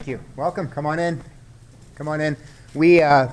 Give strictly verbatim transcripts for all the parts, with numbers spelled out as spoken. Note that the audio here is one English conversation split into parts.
Thank you. Welcome. Come on in. Come on in. We. Uh,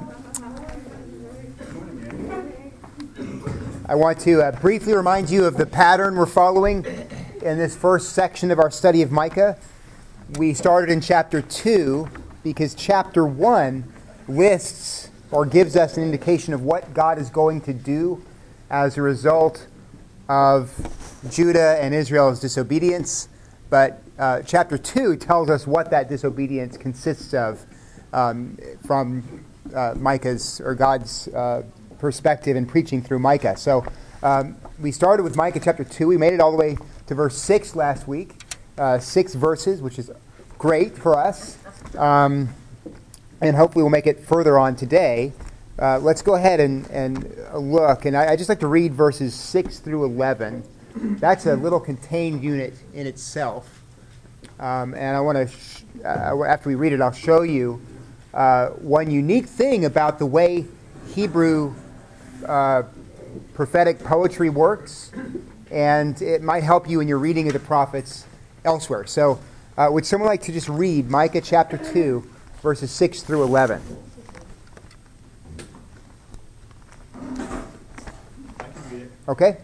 I want to uh, briefly remind you of the pattern we're following in this first section of our study of Micah. We started in chapter two because chapter one lists or gives us an indication of what God is going to do as a result of Judah and Israel's disobedience. But uh, chapter two tells us what that disobedience consists of um, from uh, Micah's or God's uh, perspective in preaching through Micah. So um, we started with Micah chapter two. We made it all the way to verse six last week. Uh, six verses, which is great for us. Um, and hopefully we'll make it further on today. Uh, let's go ahead and, and look. And I, I just like to read verses six through eleven. That's a little contained unit in itself. Um, and I want to, sh- uh, after we read it, I'll show you uh, one unique thing about the way Hebrew uh, prophetic poetry works. And it might help you in your reading of the prophets elsewhere. So uh, would someone like to just read Micah chapter two, verses six through eleven? I can read it. Okay.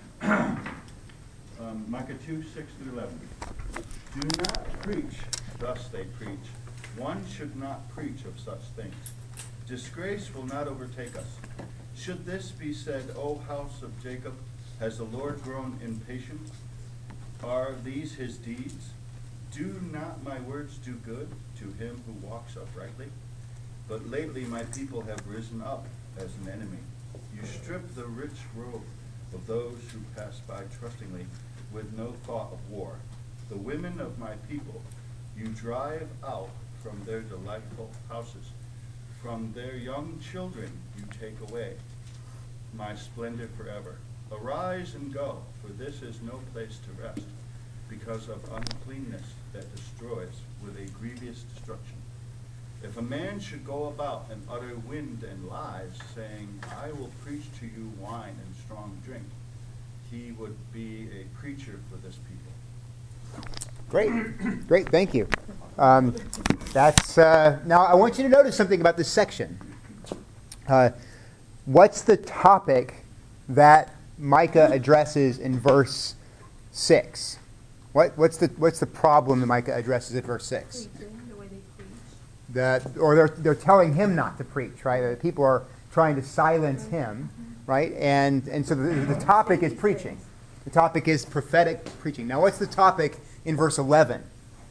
Um, Micah two, six through eleven. Do not preach, thus they preach. One should not preach of such things. Disgrace will not overtake us. Should this be said, O house of Jacob, has the Lord grown impatient? Are these his deeds? Do not my words do good to him who walks uprightly? But lately my people have risen up as an enemy. You strip the rich robe of those who pass by trustingly, with no thought of war. The women of my people you drive out from their delightful houses. From their young children you take away my splendor forever. Arise and go, for this is no place to rest, because of uncleanness that destroys with a grievous destruction. If a man should go about and utter wind and lies, saying, I will preach to you wine and strong drink, he would be a preacher for this people. Great. Great. Thank you. Um, that's uh, now I want you to notice something about this section. Uh, what's the topic that Micah addresses in verse six? What, what's the what's the problem that Micah addresses in verse six? Preaching, the way they preach. The, or they're they're telling him not to preach, right? The people are trying to silence him, right? And and so the, the topic is preaching. The topic is prophetic preaching. Now, what's the topic in verse eleven?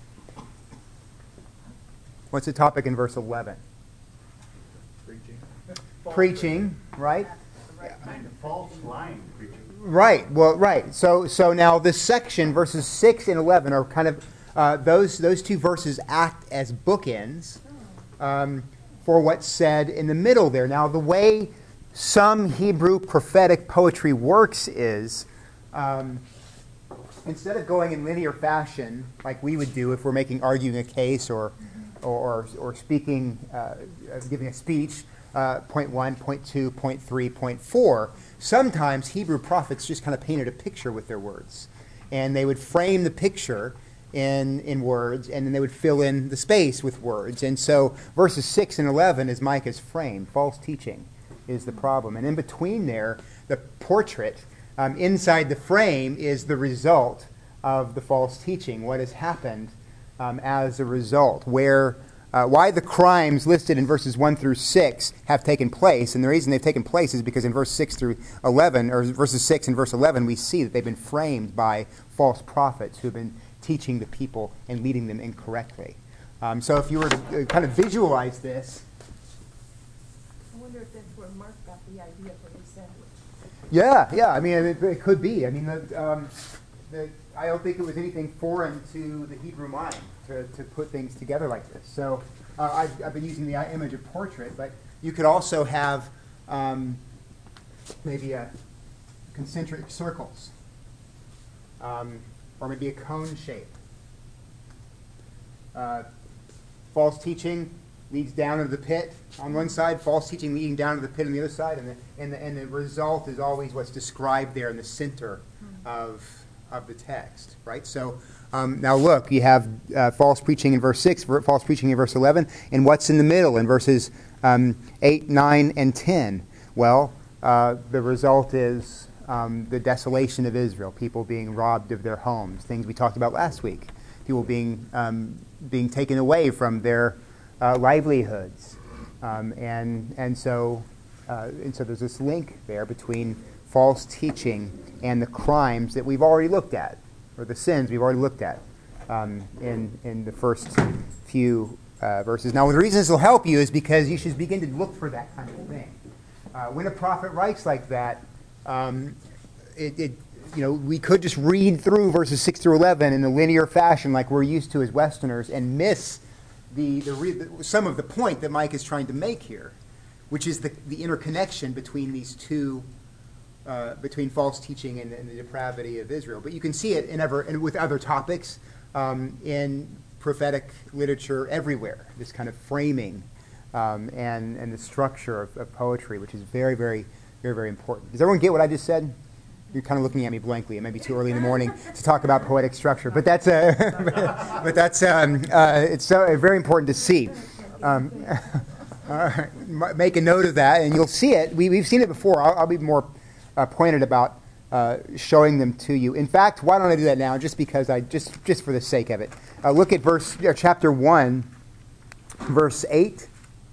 What's the topic in verse eleven? Preaching. Preaching, right? Kind of false lying preaching. Right. Well, right. So, so now this section, verses six and eleven, are kind of uh, those those two verses act as bookends um, for what's said in the middle there. Now, the way some Hebrew prophetic poetry works is um, instead of going in linear fashion like we would do if we're making arguing a case or or or speaking, uh, giving a speech. Uh, point one, point two, point three, point four. Sometimes Hebrew prophets just kind of painted a picture with their words. And they would frame the picture in, in words, and then they would fill in the space with words. And so verses six and eleven is Micah's frame. False teaching is the problem. And in between there, the portrait um, inside the frame is the result of the false teaching, what has happened um, as a result, where Uh, why the crimes listed in verses one through six have taken place. And the reason they've taken place is because in verse six through eleven, or verses six and verse eleven, we see that they've been framed by false prophets who have been teaching the people and leading them incorrectly. Um, so if you were to uh, kind of visualize this. I wonder if that's where Mark got the idea for his sandwich. Yeah, yeah. I mean, it, it could be. I mean, the, um, the, I don't think it was anything foreign to the Hebrew mind to, to put things together like this. So uh, I've, I've been using the image of portrait, but you could also have um, maybe a concentric circles, um, or maybe a cone shape. Uh, false teaching leads down into the pit on one side, false teaching leading down to the pit on the other side, and the, and the, and the result is always what's described there in the center of of the text, right? So Um, now look, you have uh, false preaching in verse six, false preaching in verse eleven, and what's in the middle in verses um, eight, nine, and ten? Well, uh, the result is um, the desolation of Israel, people being robbed of their homes, things we talked about last week, people being, um, being taken away from their uh, livelihoods. Um, and, and, so, uh, and so there's this link there between false teaching and the crimes that we've already looked at, or the sins we've already looked at um, in, in the first few uh, verses. Now, the reason this will help you is because you should begin to look for that kind of thing. Uh, when a prophet writes like that, um, it, it, you know, we could just read through verses six through eleven in a linear fashion like we're used to as Westerners and miss the, the, re- the some of the point that Mike is trying to make here, which is the, the interconnection between these two Uh, between false teaching and, and the depravity of Israel. But you can see it in ever and with other topics um, in prophetic literature everywhere. This kind of framing um, and and the structure of, of poetry, which is very, very, very, very important. Does everyone get what I just said? You're kind of looking at me blankly. It may be too early in the morning to talk about poetic structure, but that's uh, but that's um, uh, it's so uh, very important to see. Um, all right. Make a note of that, and you'll see it. We, we've seen it before. I'll, I'll be more Uh, pointed about uh, showing them to you. In fact, why don't I do that now? Just because I just just for the sake of it. Uh, look at verse uh, chapter one, verse eight.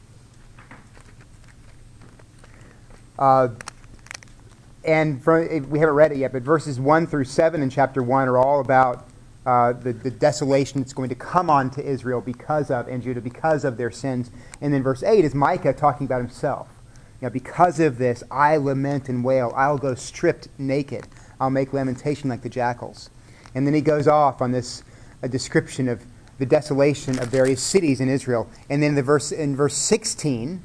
Uh, and from, we haven't read it yet, but verses one through seven in chapter one are all about uh, the, the desolation that's going to come on to Israel because of and Judah because of their sins. And then verse eight is Micah talking about himself. You know, because of this, I lament and wail. I'll go stripped naked. I'll make lamentation like the jackals. And then he goes off on this a description of the desolation of various cities in Israel. And then the verse in verse sixteen,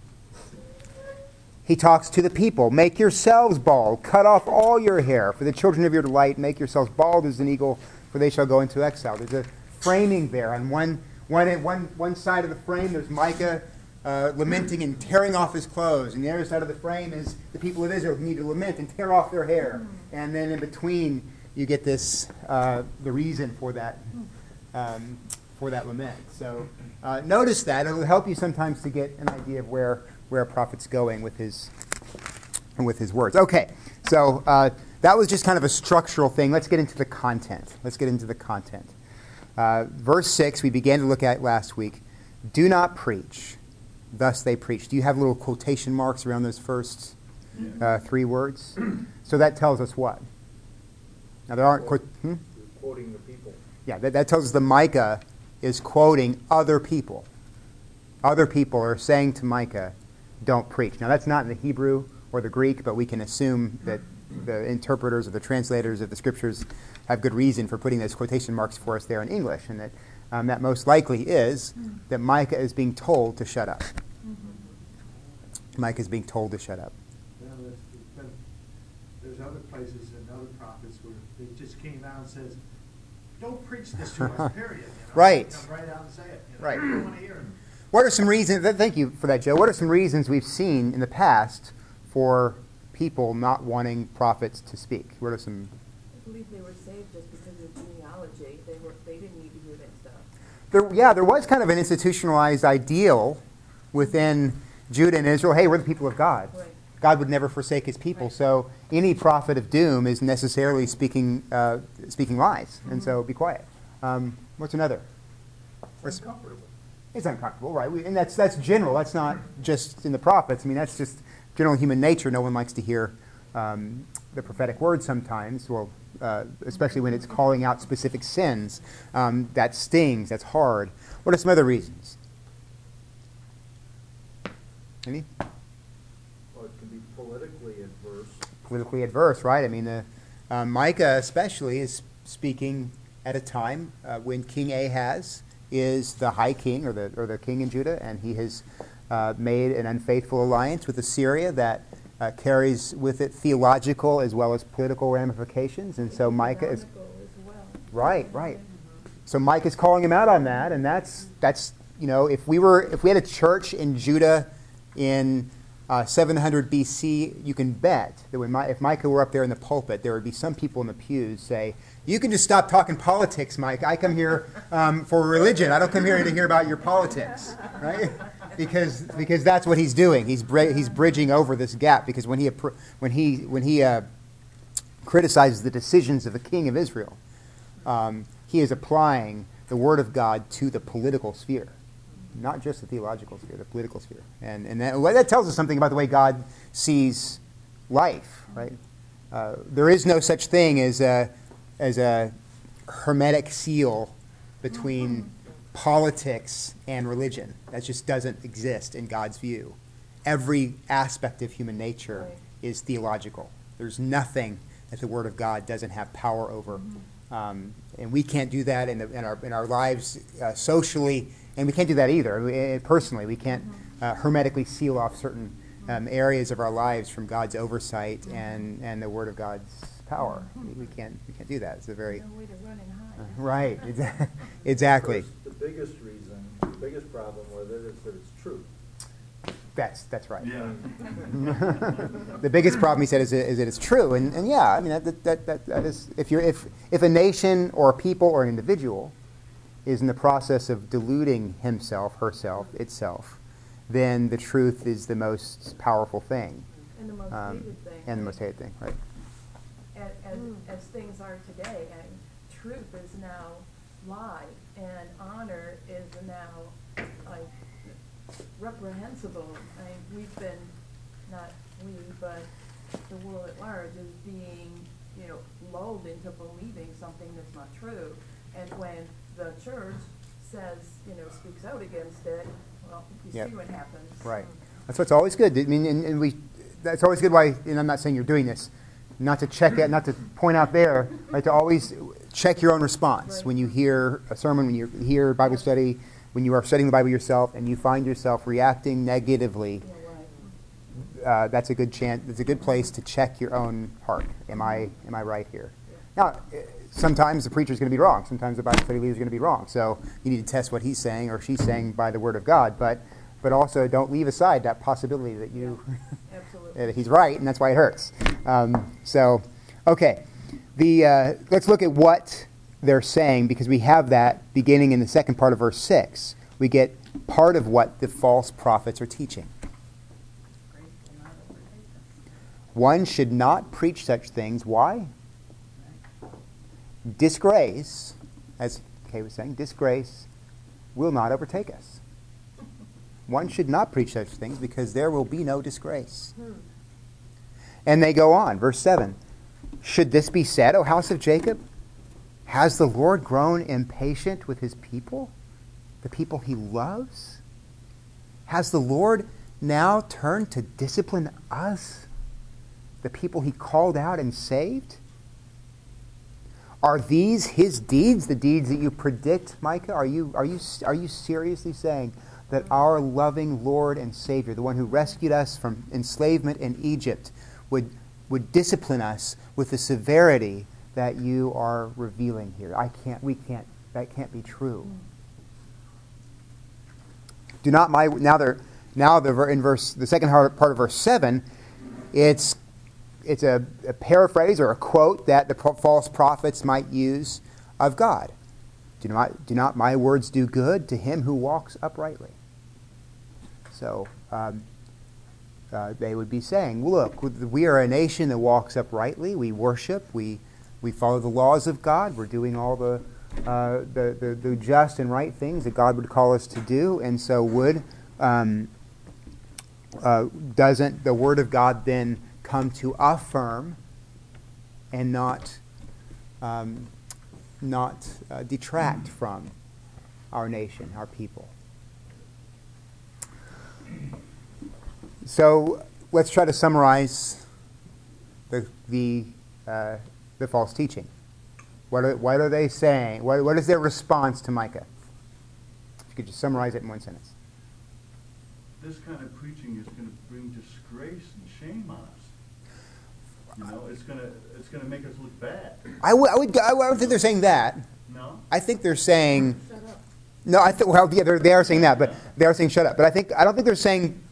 he talks to the people. Make yourselves bald. Cut off all your hair. For the children of your delight, make yourselves bald as an eagle, for they shall go into exile. There's a framing there. On one, one, one, one side of the frame, there's Micah Uh, lamenting and tearing off his clothes. And the other side of the frame is the people of Israel who need to lament and tear off their hair. And then in between, you get this, uh, the reason for that, um, for that lament. So uh, notice that. It'll help you sometimes to get an idea of where, where a prophet's going with his, with his words. Okay, so uh, that was just kind of a structural thing. Let's get into the content. Let's get into the content. Uh, verse six, we began to look at last week. Do not preach. Thus they preach. Do you have little quotation marks around those first uh, three words? So that tells us what? Now there aren't quote, hmm? quoting the people. Yeah, that, that tells us that Micah is quoting other people. Other people are saying to Micah, "Don't preach." Now that's not in the Hebrew or the Greek, but we can assume that the interpreters or the translators of the scriptures have good reason for putting those quotation marks for us there in English, and that um, that most likely is that Micah is being told to shut up. Mm-hmm. Micah is being told to shut up. Well, there's, been, there's other places and other prophets where they just came out and says, "Don't preach this to us." Period. You know? Right. Come right out and say it. You know? Right. We don't want to hear it. What are some reasons? Thank you for that, Joe. What are some reasons we've seen in the past for people not wanting prophets to speak? What are some? I believe they were saved just because of genealogy. They were they didn't need to hear that stuff. There, yeah, there was kind of an institutionalized ideal within Judah and Israel. Hey, we're the people of God. Right. God would never forsake his people. Right. So any prophet of doom is necessarily speaking uh, speaking lies. Mm-hmm. And so be quiet. Um, what's another? It's uncomfortable. It's uncomfortable, right? We, and that's that's general. That's not just in the prophets. I mean, that's just general human nature. No one likes to hear um, the prophetic word sometimes. Well, uh, especially when it's calling out specific sins. Um, that stings. That's hard. What are some other reasons? Any? Well, it can be politically adverse. Politically adverse, right? I mean, the, uh, Micah especially is speaking at a time uh, when King Ahaz is the high king or the or the king in Judah, and he has uh, made an unfaithful alliance with Assyria that uh, carries with it theological as well as political ramifications. And so Micah is As well. right, right. So Micah is calling him out on that, and that's that's you know if we were if we had a church in Judah in uh, seven hundred B C, you can bet that when my, if Micah were up there in the pulpit, there would be some people in the pews say, "You can just stop talking politics, Mike. I come here um, for religion. I don't come here to hear about your politics," right? Because because that's what he's doing. He's bri- he's bridging over this gap. Because when he when he when he uh, criticizes the decisions of the king of Israel, um, he is applying the word of God to the political sphere. Not just the theological sphere, the political sphere. And and that, well, that tells us something about the way God sees life, right? Uh, there is no such thing as a, as a hermetic seal between politics and religion. That just doesn't exist in God's view. Every aspect of human nature Right. is theological. There's nothing that the Word of God doesn't have power over. Um, and we can't do that in, the, in, our, in our lives uh, socially, and we can't do that either. We, uh, personally, we can't uh, hermetically seal off certain um, areas of our lives from God's oversight and, and the Word of God's power. We, we can't we can't do that. It's a very No way to run and uh, hide. right exa- exactly. First, the biggest reason, the biggest problem with it is that it's true. That's that's right. Yeah. The biggest problem, he said, is, is that it's true, and, and yeah, I mean that, that that that is if you're if if a nation or a people or an individual is in the process of deluding himself, herself, itself, then the truth is the most powerful thing, And the most um, hated thing. and the most hated thing, right? As, as, as things are today, and truth is now lie, and honor is now like reprehensible. I mean, we've been, not we, but the world at large is being, you know, lulled into believing something that's not true. And when the church says, you know, speaks out against it, well, you Yep. see what happens. Right. That's what's always good. I mean, and, and we, that's always good. Why? And I'm not saying you're doing this, not to check it, not to point out there, right? To always check your own response Right. when you hear a sermon, when you hear Bible study, when you are studying the Bible yourself, and you find yourself reacting negatively. You know, right. Uh, that's a good chance. It's a good place to check your own heart. Am I am I right here? Now, uh, sometimes the preacher is going to be wrong. Sometimes the Bible study leader is going to be wrong. So you need to test what he's saying or she's saying by the Word of God. But but also don't leave aside that possibility that you Absolutely. that he's right, and that's why it hurts. Um, so, okay, the uh, let's look at what they're saying, because we have that beginning in the second part of verse six. We get part of what the false prophets are teaching. One should not preach such things. Why? Disgrace, as Kay was saying, disgrace will not overtake us. One should not preach such things because there will be no disgrace. And they go on, verse seven. Should this be said, O house of Jacob? Has the Lord grown impatient with his people, the people he loves? Has the Lord now turned to discipline us, the people he called out and saved? Are these his deeds, the deeds that you predict, Micah? Are you, are you, are you seriously saying that our loving Lord and Savior, the one who rescued us from enslavement in Egypt, would, would discipline us with the severity that you are revealing here? I can't, we can't, that can't be true. Do not my, now they're, now the, in verse, the second part of verse seven, it's, it's a, a paraphrase or a quote that the false prophets might use of God. Do not, do not my words do good to him who walks uprightly? So um, uh, they would be saying, look, we are a nation that walks uprightly. We worship. We we follow the laws of God. We're doing all the, uh, the, the, the just and right things that God would call us to do. And so would um, uh, doesn't the Word of God then come to affirm and not um, not uh, detract from our nation, our people? So let's try to summarize the the uh, the false teaching. What are, what are they saying? What, what is their response to Micah? If you could just summarize it in one sentence. This kind of preaching is going to bring disgrace and shame on us. You know, it's going to it's going to make us look bad. I, w- I would. I don't think they're saying that. No? I think they're saying. Shut up. No, I think. Well, yeah, they're, they are saying that, but they are saying shut up. But I think I don't think they're saying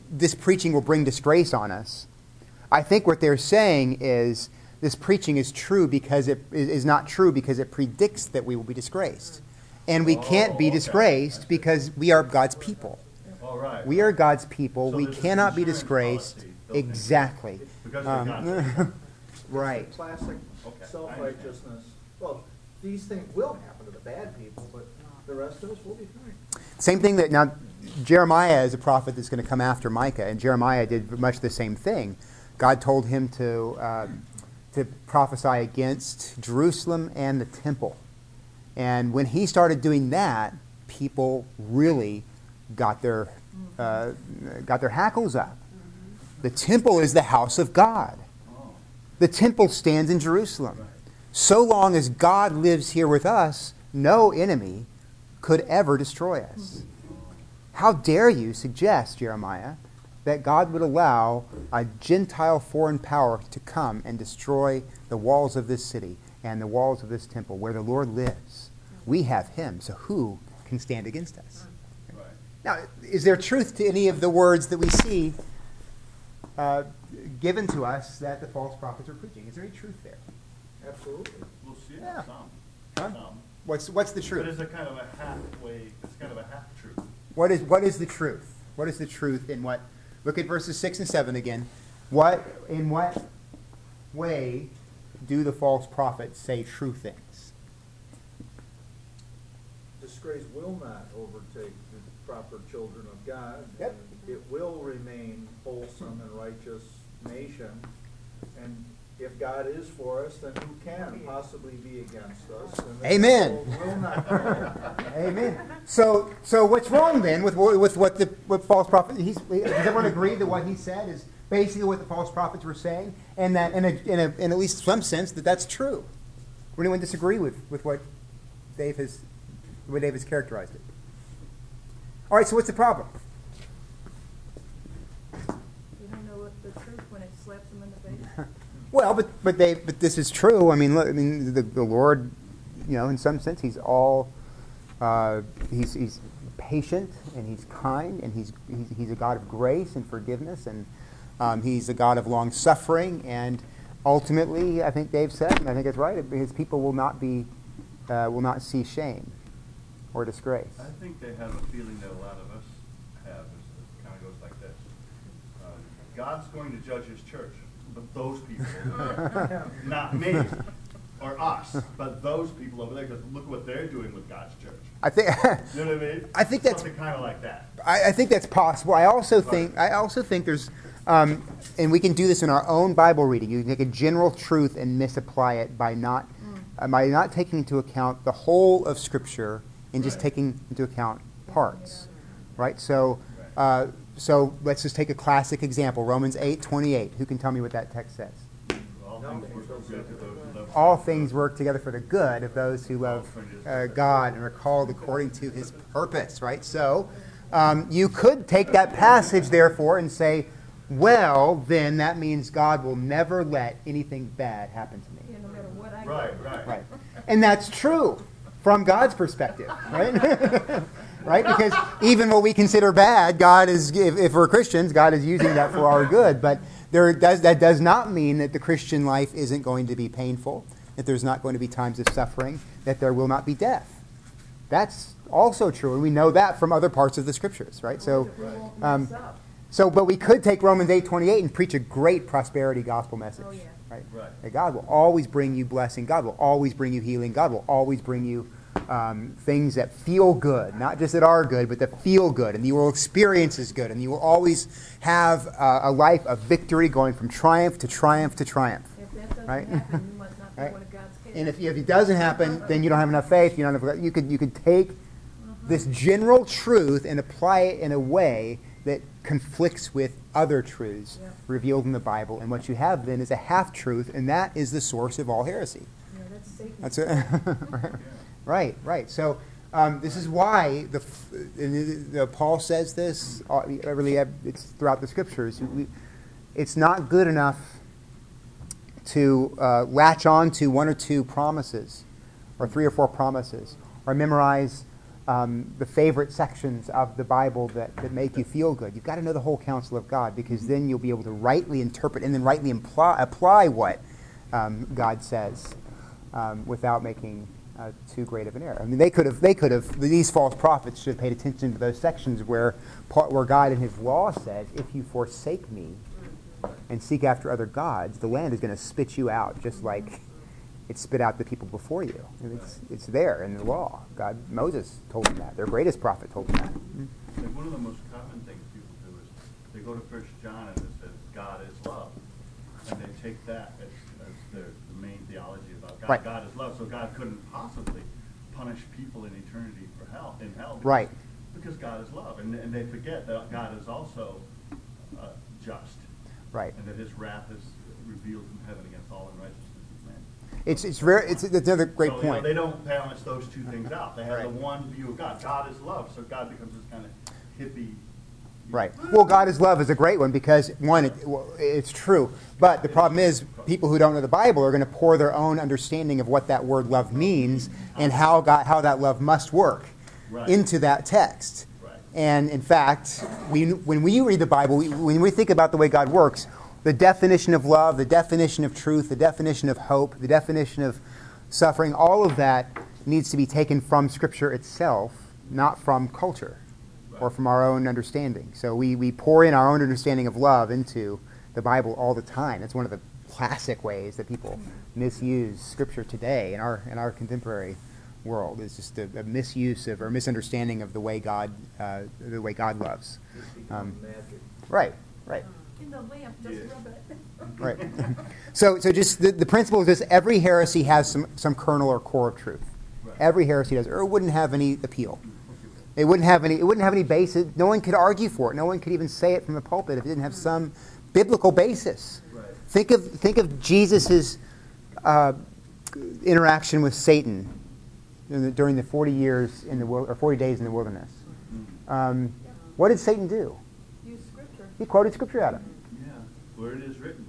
this preaching will bring disgrace on us. I think what they're saying is this preaching is true because it is not true because it predicts that we will be disgraced. And we Oh, can't be okay. disgraced because we are God's people. All right. We are God's people. So we there's a cannot be insurance disgraced. policy built into it. Exactly. Because Um, they're God's. right. It's a classic Okay, I self-righteousness. Well, these things will happen to the bad people, but the rest of us will be fine. Same thing that now Jeremiah is a prophet that's going to come after Micah, and Jeremiah did much the same thing. God told him to um, to prophesy against Jerusalem and the temple, and when he started doing that, people really got their uh, got their hackles up. The temple is the house of God. Oh, The temple stands in Jerusalem. right. So long as God lives here with us, no enemy could ever destroy us. How dare you suggest, Jeremiah, that God would allow a Gentile foreign power to come and destroy the walls of this city and the walls of this temple where the Lord lives? We have him, so who can stand against us? Right. Now, is there truth to any of the words that we see uh, given to us that the false prophets are preaching? Is there any truth there? Absolutely. We'll see Yeah. some. Huh? Some. What's, what's the But truth? it's a kind of a halfway, it's kind of a half truth. What is what is the truth? What is the truth in what? Look at verses six and seven again. What in what way do the false prophets say true things? Disgrace will not overtake the proper children of God. Yep. And it will remain wholesome and righteous nation. And if God is for us, then who can possibly be against us? And the Amen. devil will not prevail. Amen. So so what's wrong then with what- with what the what false prophet? He's, does everyone agree that what he said is basically what the false prophets were saying, and that in a, in a, in at least some sense that that's true? Would anyone disagree with with what Dave has the way Dave has characterized it? All right. So what's the problem? You don't know what the truth when it slaps them in the face. Well, but but they but this is true. I mean, look, I mean the, the Lord, you know, in some sense, He's all uh, he's he's patient and He's kind and He's He's, he's a God of grace and forgiveness and um, He's a God of long suffering and ultimately, I think Dave said, and I think it's right, His people will not be uh, will not see shame or disgrace. I think they have a feeling that a lot of us have. It kind of goes like this. Uh, God's going to judge his church, but those people over there. Not me or us, but those people over there, because look what they're doing with God's church. I think. You know what I mean? I think that's- something kind of like that. I, I think that's possible. I also Right. think I also think there's, um, and we can do this in our own Bible reading. You can take a general truth and misapply it by not uh, by not taking into account the whole of Scripture and just Right. taking into account parts, right? So, uh, so let's just take a classic example: Romans eight twenty-eight. Who can tell me what that text says? All things work for good to those who love All God. things work together for the good of those who love uh, God and are called according to His purpose, right? So um, you could take that passage, therefore, and say, well, then that means God will never let anything bad happen to me. Yeah, no matter what I. Right, right. Right. And that's true from God's perspective, right? Right? Because even what we consider bad, God is, if, if we're Christians, God is using that for our good. But there does, that does not mean that the Christian life isn't going to be painful, that there's not going to be times of suffering, that there will not be death. That's also true, and we know that from other parts of the Scriptures, right? So, We won't um, mess up. so, but we could take Romans eight twenty-eight and preach a great prosperity gospel message, Oh, yeah. right? Right. That God will always bring you blessing. God will always bring you healing. God will always bring you um, things that feel good, not just that are good, but that feel good, and you will experience as good, and you will always have uh, a life of victory, going from triumph to triumph to triumph. If that doesn't Right. happen, you must not be Right. one of God's kids. And if, if it doesn't happen, then you don't have enough faith. You don't have. You could you could take this general truth and apply it in a way that conflicts with other truths Yeah. revealed in the Bible. And what you have then is a half truth, and that is the source of all heresy. Yeah, that's Satan. That's it. Right, right. So um, this is why the, f- and the, the Paul says this. uh, Really, it's throughout the Scriptures. We, it's not good enough to uh, latch on to one or two promises, or three or four promises, or memorize um, the favorite sections of the Bible that, that make you feel good. You've got to know the whole counsel of God, because then you'll be able to rightly interpret and then rightly imply, apply what um, God says um, without making uh, too great of an error. I mean, they could have, they could have, these false prophets should have paid attention to those sections where, where God in His law says, if you forsake me and seek after other gods, the land is going to spit you out, just like it spit out the people before you. And it's, it's there in the law. God, Moses told them that. Their greatest prophet told them that. Mm-hmm. And one of the most common things people do is they go to First John and it says God is love, and they take that as, as their the main theology about God. Right. God is love, so God couldn't possibly punish people in eternity for hell in hell. Because, Right. Because God is love, and and they forget that God is also uh, just. Right. And that His wrath is revealed from heaven against all unrighteousness of man. It's it's very it's, it's another great so, you point. know, they don't balance those two things out. They have Right. the one view of God. God is love, so God becomes this kind of hippie. Right. Well, God is love is a great one because, one, it, well, it's true. But the problem is people who don't know the Bible are going to pour their own understanding of what that word love means and how God, how that love must work Right. into that text. Right. And, in fact, we, when we read the Bible, we, when we think about the way God works, the definition of love, the definition of truth, the definition of hope, the definition of suffering, all of that needs to be taken from Scripture itself, not from culture or from our own understanding. So we, we pour in our own understanding of love into the Bible all the time. That's one of the classic ways that people misuse Scripture today in our in our contemporary world. It's just a, a misuse of or misunderstanding of the way God uh, the way God loves. It's become Um, magic. Right, right. In the lamp, just Yeah. rub it. Right. So, so just the, the principle is this: every heresy has some, some kernel or core of truth. Right. Every heresy does, or it wouldn't have any appeal. It wouldn't have any. It wouldn't have any basis. No one could argue for it. No one could even say it from the pulpit if it didn't have some biblical basis. Right. Think of think of Jesus's uh, interaction with Satan in the, during the forty years in the wil- or forty days in the wilderness. Um, what did Satan do? Use scripture. He quoted Scripture at him. Yeah. Where it is written.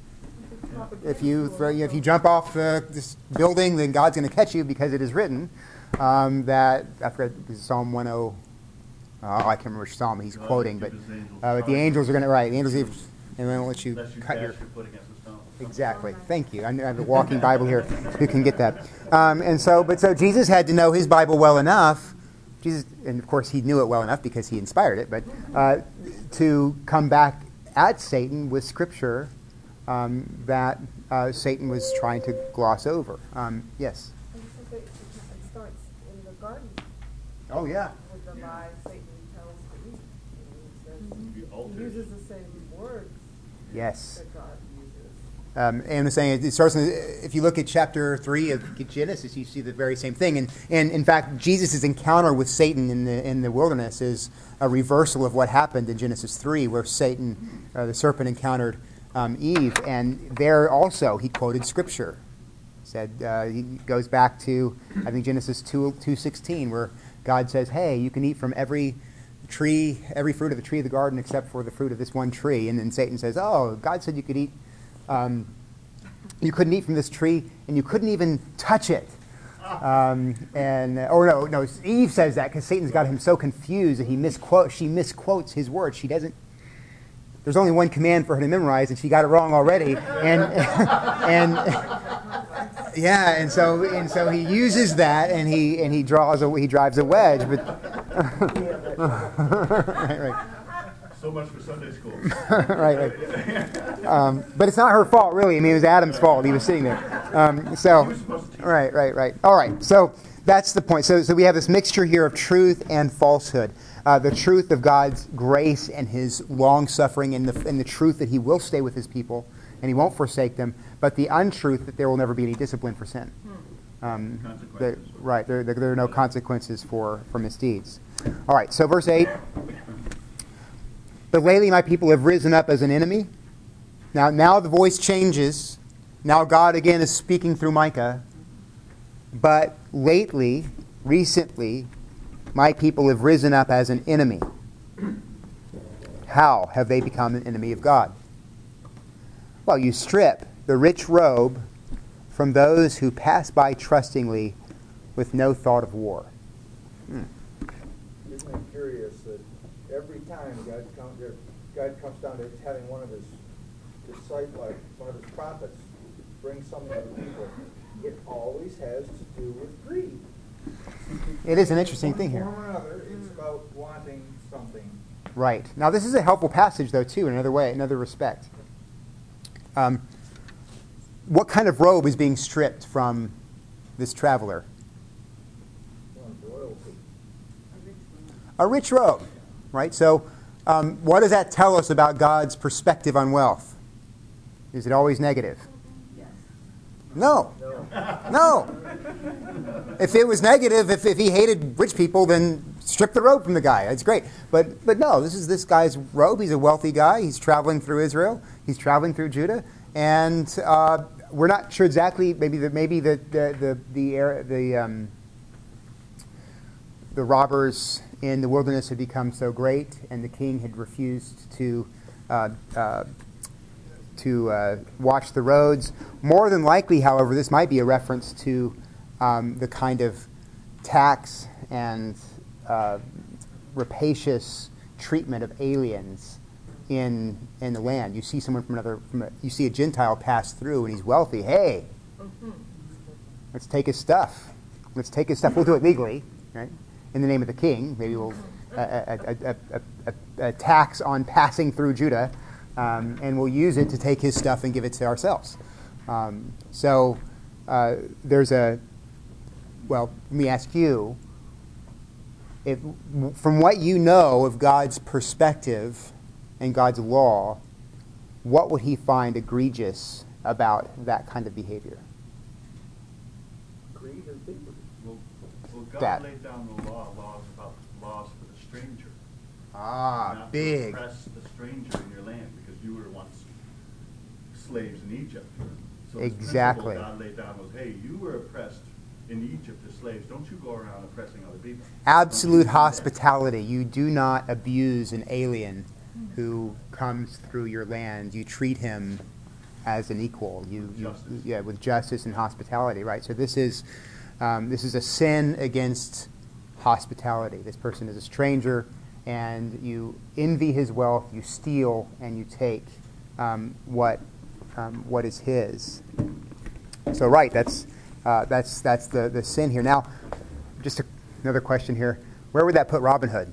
If you throw, if you jump off uh, this building, then God's going to catch you because it is written um, that I forget Psalm one oh. Uh, I can't remember which psalm he's God quoting, give but his angels uh, but the charge. angels are going to right. The angels and they won't let you Lest you cut dash your. your foot against a stone. Exactly. Thank you. I have a walking Bible here who can get that. Um, and so, but so Jesus had to know his Bible well enough. Jesus, and of course he knew it well enough because he inspired it. But uh, to come back at Satan with Scripture um, that uh, Satan was trying to gloss over. Um, yes. And you said that it it starts in the garden Oh yeah. with the lie Satan tells to Eve. And he The says, altars. he uses the same words Yes. that God uses. Um, and I'm saying it starts. In, if you look at chapter three of Genesis, you see the very same thing. And, and in fact, Jesus' encounter with Satan in the in the wilderness is a reversal of what happened in Genesis three, where Satan, uh, the serpent, encountered um, Eve. And there also he quoted Scripture. Said uh, he goes back to I think Genesis two two sixteen, where God says, "Hey, you can eat from every tree, every fruit of the tree of the garden, except for the fruit of this one tree." And then Satan says, "Oh, God said you could eat." Um, you couldn't eat from this tree, and you couldn't even touch it. Um, and uh, or no, no, Eve says that because Satan's got him so confused that he misquote. She misquotes his words. She doesn't. There's only one command for her to memorize, and she got it wrong already. And and yeah, and so and so he uses that, and he and he draws a he drives a wedge. But right, right. So much for Sunday school. right, right. Um, but it's not her fault, really. I mean, it was Adam's fault. He was sitting there. Um, so, right, right, right. All right. So that's the point. So, so we have this mixture here of truth and falsehood. Uh, the truth of God's grace and His long suffering, and the and the truth that He will stay with His people and He won't forsake them. But the untruth that there will never be any discipline for sin. Um, the, right. There, there, there are no consequences for for misdeeds. All right. So verse eight. But lately my people have risen up as an enemy. Now, now the voice changes. Now God again is speaking through Micah. But lately, recently, my people have risen up as an enemy. How have they become an enemy of God? Well, you strip the rich robe from those who pass by trustingly with no thought of war. Hmm. every time God comes, God comes down to having one of his disciples, one of his prophets, bring something to the people, it always has to do with greed. It is an interesting thing here. One form or another, it's about wanting something. Right. Now, this is a helpful passage, though, too, in another way, another respect. Um, what kind of robe is being stripped from this traveler? Royalty. A rich robe, right? So, um, what does that tell us about God's perspective on wealth? Is it always negative? Yes. No. No. No. If it was negative, if, if he hated rich people, then strip the robe from the guy. That's great. But but no, this is this guy's robe. He's a wealthy guy. He's traveling through Israel. He's traveling through Judah, and uh, we're not sure exactly. Maybe the maybe the the the the, air, the um, the robbers in the wilderness had become so great, and the king had refused to uh, uh, to uh, watch the roads. More than likely, however, this might be a reference to um, the kind of tax and uh, rapacious treatment of aliens in in the land. You see someone from another, from a, you see a Gentile pass through, and he's wealthy. Hey, let's take his stuff. Let's take his stuff. We'll do it legally, right? In the name of the king. Maybe we'll a, a, a, a, a, a tax on passing through Judah, um, and we'll use it to take his stuff and give it to ourselves. Um, so uh, there's a. Well, let me ask you. If, from what you know of God's perspective and God's law, what would he find egregious about that kind of behavior? Greed and thievery. Well, well God That. laid down the law, laws about laws for the stranger. Ah, Not big. to oppress the stranger in your land because you were once slaves in Egypt. So the Exactly. principle God laid down was, hey, you were oppressed in Egypt as slaves. Don't you go around oppressing other people. Absolute Don't you do that. hospitality. You do not abuse an alien who comes through your land. You treat him as an equal. You, you Justice. yeah, with justice and hospitality, right? So this is um, this is a sin against hospitality. This person is a stranger, and you envy his wealth. You steal and you take um, what um, what is his. So right, that's. Uh, that's that's the, the sin here. Now, just a, another question here. Where would that put Robin Hood?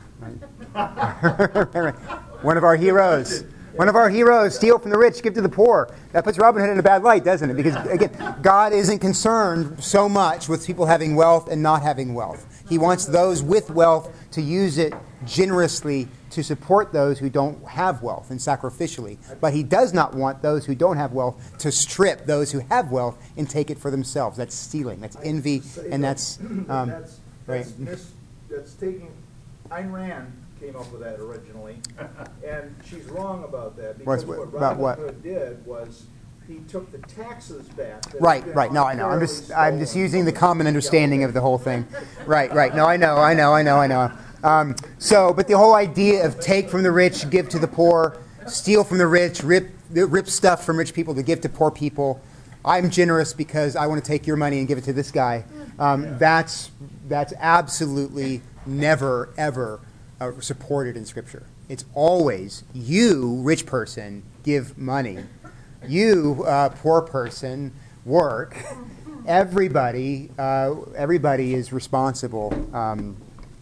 One of our heroes. One of our heroes, steal from the rich, give to the poor. That puts Robin Hood in a bad light, doesn't it? Because, again, God isn't concerned so much with people having wealth and not having wealth. He wants those with wealth to use it generously to support those who don't have wealth and sacrificially. But he does not want those who don't have wealth to strip those who have wealth and take it for themselves. That's stealing. That's envy, and that's... Um, that's, right. that's, mis, that's taking... Ayn Rand came up with that originally, and she's wrong about that, because What's- what about Robin what? Hood did was he took the taxes back. that had Right, been right. No, I know. I'm just unfairly I'm just stolen using the from common understanding Yeah, of the whole thing. Right, right. No, I know, I know, I know, I know. Um, so, but the whole idea of take from the rich, give to the poor, steal from the rich, rip rip stuff from rich people to give to poor people. I'm generous because I want to take your money and give it to this guy. Um, that's that's absolutely never ever uh, supported in Scripture. It's always you, rich person, give money. You, uh, poor person, work. Everybody, uh, everybody is responsible um,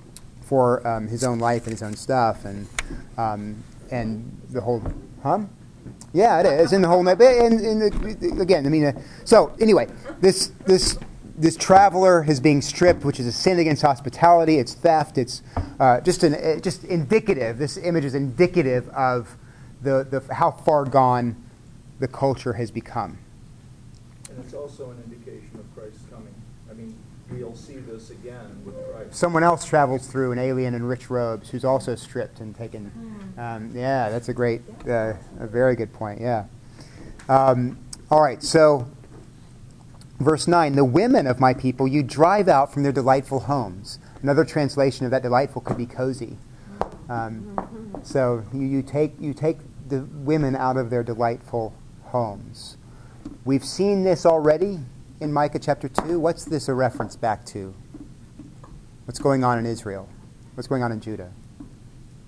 for um, his own life and his own stuff, and um, and the whole, huh? Yeah, it is in the whole. And, and the, again, I mean, uh, so anyway, this this this traveler is being stripped, which is a sin against hospitality. It's theft. It's uh, just an uh, just indicative. This image is indicative of the the how far gone the culture has become. And it's also an indication of Christ's coming. I mean, we'll see this again with Christ. Someone else travels through, an alien in rich robes, who's also stripped and taken. Um, yeah, that's a great, uh, a very good point. Yeah. Um, all right. So, verse nine: the women of my people you drive out from their delightful homes. Another translation of that delightful could be cozy. Um, so you, you take you take the women out of their delightful homes. We've seen this already in Micah chapter two. What's this a reference back to? What's going on in Israel? What's going on in Judah?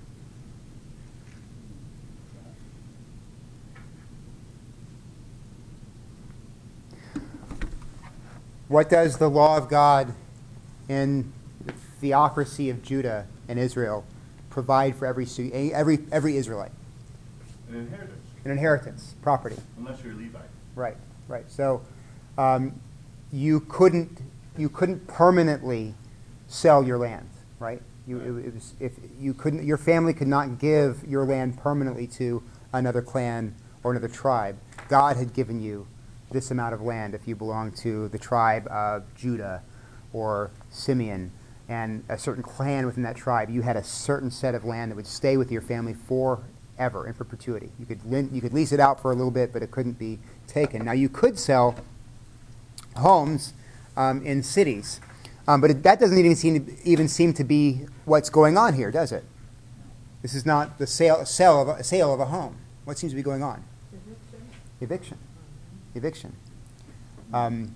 What does the law of God in the theocracy of Judah and Israel provide for every Su- every every Israelite? An inheritance, An inheritance, property. unless you're a Levite. Right, right. So um, you couldn't you couldn't permanently sell your land, right? You it, it was if you couldn't your family could not give your land permanently to another clan or another tribe. God had given you this amount of land if you belong to the tribe of Judah or Simeon and a certain clan within that tribe. You had a certain set of land that would stay with your family forever in perpetuity. You could lin- you could lease it out for a little bit, but it couldn't be taken. Now you could sell homes um, in cities, um, but it, that doesn't even seem to, even seem to be what's going on here, does it? This is not the sale sale of a, sale of a home. What seems to be going on? Eviction. Eviction. Eviction. Um,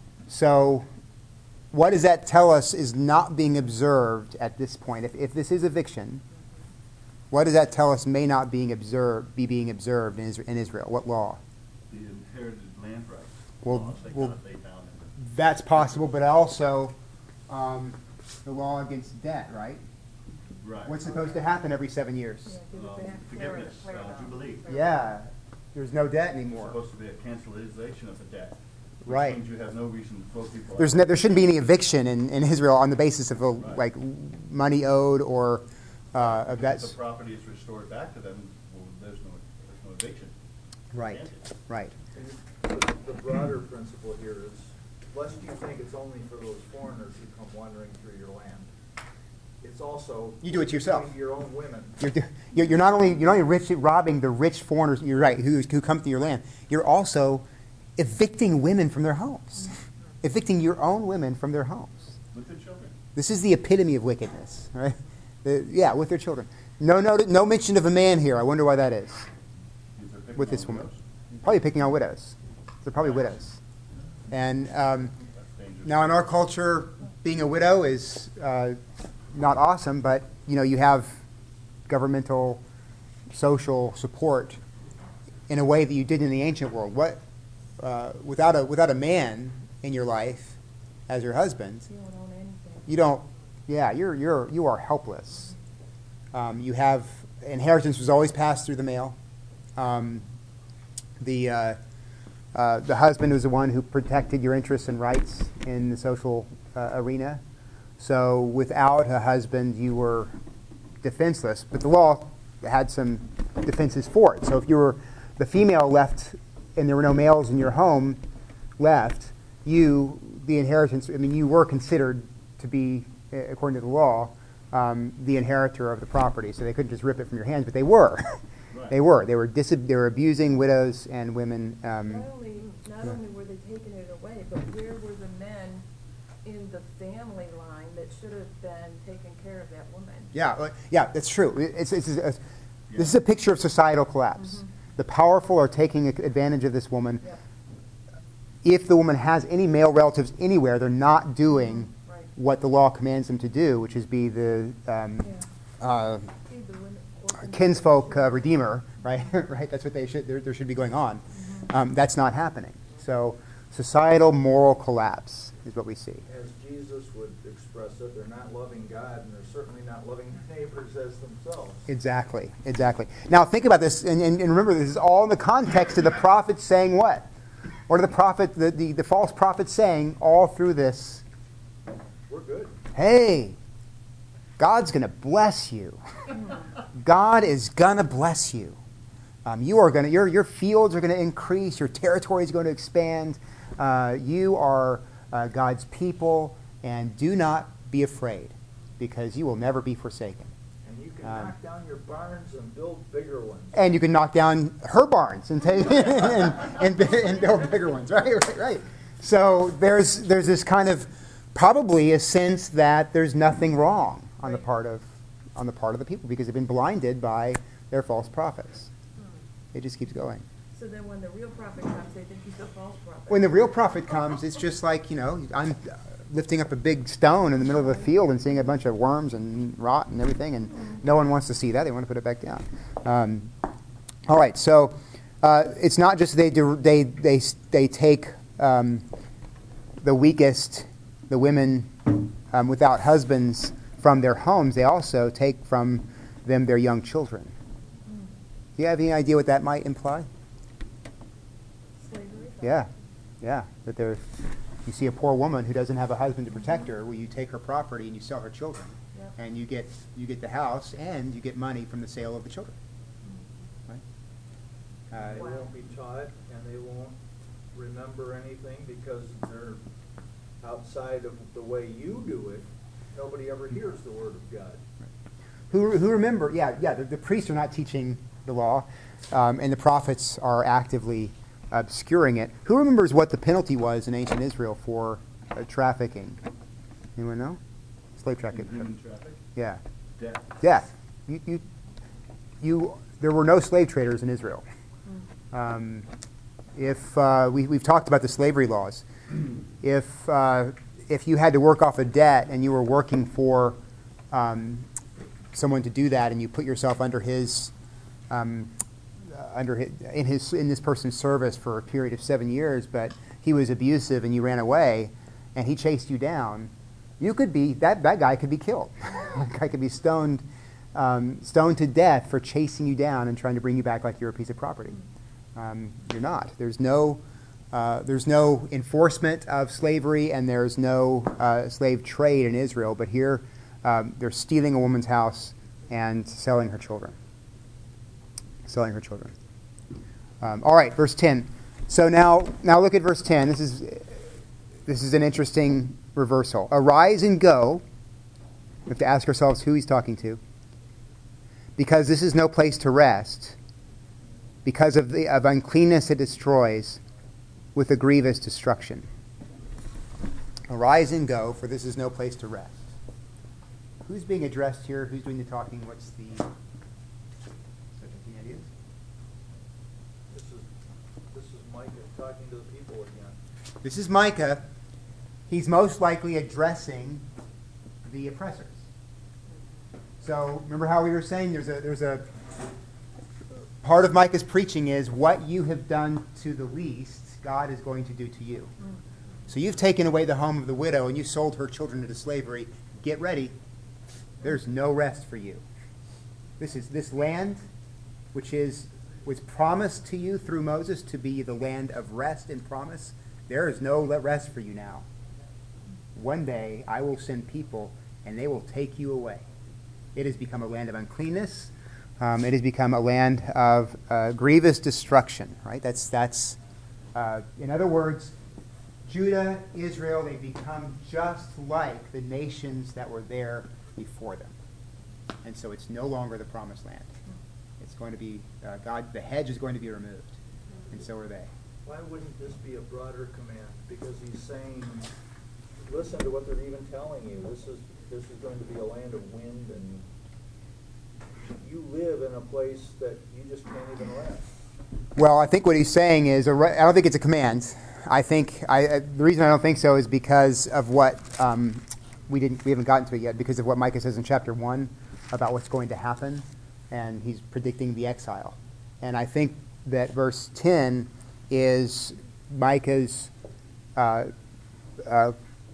so, what does that tell us is not being observed at this point? If, if this is eviction, what does that tell us may not being observed, be being observed in Israel? In Israel? What law? The inherited land rights. Well, laws they well, cannot lay down in That's possible, but also um, the law against debt, right? the- Right. What's supposed to happen every seven Yeah, years? give it Um, back. Forgiveness, Right. uh, jubilee. Yeah, there's no debt It's anymore. supposed to be a cancellation of the debt. Which Right. means you have no reason to throw people out. There's no, there shouldn't be any eviction in, in Israel on the basis of a, Right. like money owed or uh, of If that's the property is restored back to them, well, there's no, there's no eviction. right, Granted. right. And the, the broader principle here is, lest you think it's only for those foreigners who come wandering through your land. It's also You do it yourself. your own women. You're, you're you're not only you're not only rich, robbing the rich foreigners. You're right, who who come to your land. You're also evicting women from their homes, evicting your own women from their homes. With their children. This is the epitome of wickedness, right? The, yeah, with their children. No, no, no mention of a man here. I wonder why that is. If they're picking With on this woman, widows. probably picking on widows. They're probably widows. And um, That's dangerous. now, in our culture, being a widow is uh, not awesome, but you know you have governmental, social support in a way that you did in the ancient world. What uh, without a without a man in your life as your husband, You don't own anything. you don't. Yeah, you're you're you are helpless. Um, you have inheritance was always passed through the mail. Um, the uh, uh, the husband was the one who protected your interests and rights in the social uh, arena. So without a husband, you were defenseless. But the law had some defenses for it. So if you were the female left and there were no males in your home left, you, the inheritance, I mean, you were considered to be, uh, according to the law, um, the inheritor of the property. So they couldn't just rip it from your hands, but they were. Right. They were. They were dis- They were abusing widows and women. Um, Not only, not yeah. only were they taking it away, but where were the men in the family line that should have been taking care of that woman? Yeah, uh, yeah, that's true. It's, it's, it's, this is a picture of societal collapse. The powerful are taking advantage of this woman. Yeah, If the woman has any male relatives anywhere, they're not doing right. what the law commands them to do, which is be the um, Yeah. uh, Feed the women, orphans. kinsfolk uh, redeemer, right? Right. That's what they should. There, there should be going on. Um, that's not happening. So, societal moral collapse is what we see. As Jesus would express it, they're not loving God, and they're certainly not loving their neighbors as themselves. Exactly, exactly. Now think about this, and, and, and remember, this is all in the context of the prophets saying what? What are the prophet, the, the, the false prophets saying all through this? We're good. Hey, God's going to bless you. God is going to bless you. Um, you are going to your your fields are going to increase. Your territory is going to expand. Uh, you are uh, God's people, and do not be afraid, because you will never be forsaken. And you can Um, knock down your barns and build bigger ones. And you can knock down her barns and take and, and, and build bigger ones, right? Right, right. So there's there's this kind of probably a sense that there's nothing wrong on the Right. part of on the part of the people because they've been blinded by their false prophets. It just keeps going. So then when the real prophet comes, they think he's a false prophet. When the real prophet comes, it's just like, you know, I'm lifting up a big stone in the middle of a field and seeing a bunch of worms and rot and everything, and no one wants to see that. They want to put it back down. Um, all right, so uh, it's not just they do, they they they take um, the weakest, the women um, without husbands from their homes, they also take from them their young children. Do you have any idea what that might imply? Slavery? Yeah, yeah. That there, you see a poor woman who doesn't have a husband to protect her, well, you take her property and you sell her children, Yep. and you get you get the house and you get money from the sale of the children. Right? Uh, They won't be taught, and they won't remember anything because they're outside of the way you do it. Nobody ever hears the word of God. Who, who remember, yeah, yeah, the, the priests are not teaching the law, um, and the prophets are actively obscuring it. Who remembers what the penalty was in ancient Israel for uh, trafficking? Anyone know? Slave trafficking. Human traffic, Yeah. death. Death. You, you, you, there were no slave traders in Israel. Um, if uh, we, we've talked about the slavery laws, if uh, if you had to work off a debt and you were working for um, someone to do that, and you put yourself under his um, uh, under his, in his in this person's service for a period of seven years, but he was abusive and you ran away, and he chased you down, you could be that that guy could be killed. That guy could be stoned um, stoned to death for chasing you down and trying to bring you back like you're a piece of property. Um, you're not. There's no uh, there's no enforcement of slavery, and there's no uh, slave trade in Israel. But here, um, they're stealing a woman's house and selling her children. Selling her children. Um, all right, verse ten. So now, now look at verse ten. This is this is an interesting reversal. Arise and go. We have to ask ourselves who he's talking to, because this is no place to rest. Because of the of uncleanness it destroys, with a grievous destruction. Arise and go, for this is no place to rest. Who's being addressed here? Who's doing the talking? What's the subject? Any ideas? This is, this is Micah talking to the people again. This is Micah. He's most likely addressing the oppressors. So remember how we were saying there's a there's a part of Micah's preaching is what you have done to the least, God is going to do to you. So you've taken away the home of the widow and you sold her children into slavery. Get ready. There's no rest for you. This is this land, which is was promised to you through Moses to be the land of rest and promise. There is no rest for you now. One day I will send people and they will take you away. It has become a land of uncleanness. Um, it has become a land of uh, grievous destruction, right? That's, that's uh, in other words, Judah, Israel, they become just like the nations that were there before them. And so it's no longer the promised land. It's going to be, uh, God, the hedge is going to be removed. And so are they. Why wouldn't this be a broader command? Because he's saying, listen to what they're even telling you. This is, this is going to be a land of wind, and you live in a place that you just can't even rest. Well, I think what he's saying is, I don't think it's a command. I think I, uh, the reason I don't think so is because of what um, we didn't we haven't gotten to it yet. Because of what Micah says in chapter one about what's going to happen, and he's predicting the exile. And I think that verse ten is Micah's uh, uh,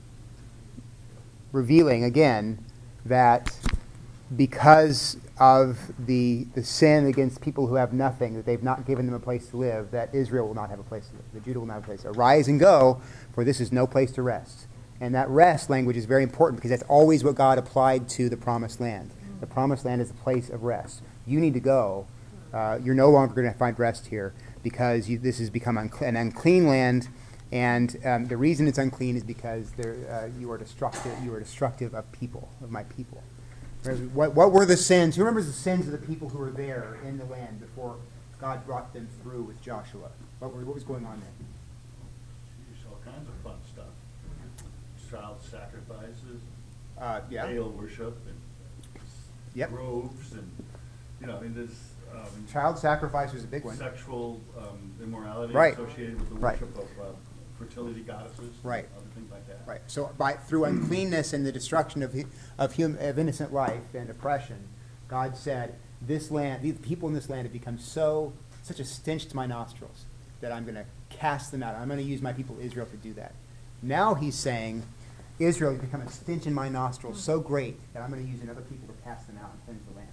revealing again that because of the the sin against people who have nothing, that they've not given them a place to live, that Israel will not have a place to live. That Judah will not have a place. Arise and go, for this is no place to rest. And that rest language is very important because that's always what God applied to the promised land. The promised land is a place of rest. You need to go. Uh, you're no longer going to find rest here because you, this has become uncle- an unclean land. And um, the reason it's unclean is because uh, you are destructive. You are destructive of people, of my people. What, what were the sins? Who remembers the sins of the people who were there in the land before God brought them through with Joshua? What, were, what was going on there? There's all kinds of fun stuff. Child sacrifices, Uh, yeah. Baal worship, and Yep. groves, and you know, I mean, there's um, Child sacrifice was a big one. sexual um, immorality Right. associated with the Right. worship of uh, fertility goddesses, Right. and other things like that. Right. So by through uncleanness and the destruction of of, hum, of innocent life and oppression, God said, "This land, these people in this land have become so such a stench to my nostrils that I'm going to cast them out. I'm going to use my people Israel to do that." Now he's saying, Israel has become a stench in my nostrils so great that I'm going to use another people to cast them out and cleanse the land.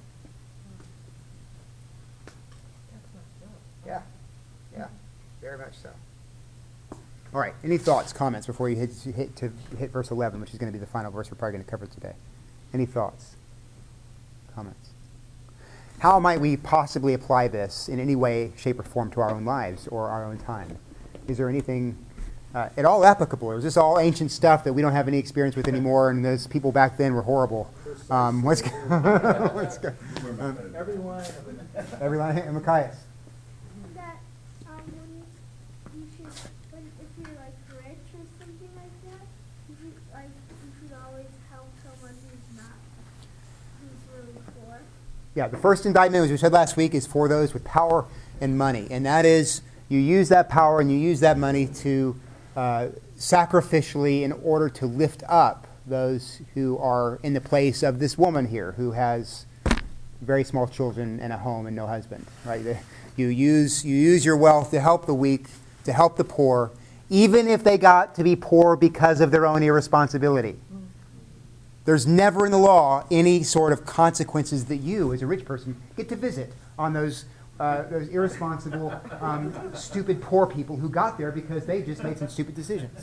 That's messed up. Yeah, yeah, very much so. All right, any thoughts, comments before you hit, hit to hit verse eleven, which is going to be the final verse we're probably going to cover today? Any thoughts, comments? How might we possibly apply this in any way, shape, or form to our own lives or our own time? Is there anything uh, at all applicable? Or is this all ancient stuff that we don't have any experience with anymore, and those people back then were horrible? Um, let's go. Let's go. Um, Every line of it. every line, and Machias. That um, when you, you should, when if you're like rich or something like that, you should like you should always help someone who's not, who's really poor. Yeah, the first indictment, as we said last week, is for those with power and money, and that is you use that power and you use that money to uh, sacrificially in order to lift up those who are in the place of this woman here who has very small children and a home and no husband. Right? You use you use your wealth to help the weak, to help the poor, even if they got to be poor because of their own irresponsibility. There's never in the law any sort of consequences that you, as a rich person, get to visit on those uh, those irresponsible, um, stupid poor people who got there because they just made some stupid decisions.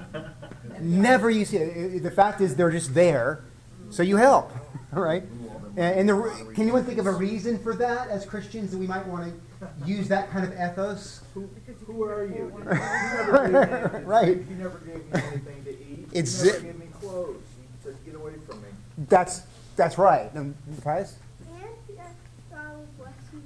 Never you see it. The fact is they're just there, so you help. All right? And, and the, can anyone think of a reason for that as Christians that we might want to use that kind of ethos? Who, who are you? You never gave me, Right. You never gave me anything to eat. It's you never zi- gave me clothes. You said, get away from me. That's that's right. Um, Matthias? And that God will bless you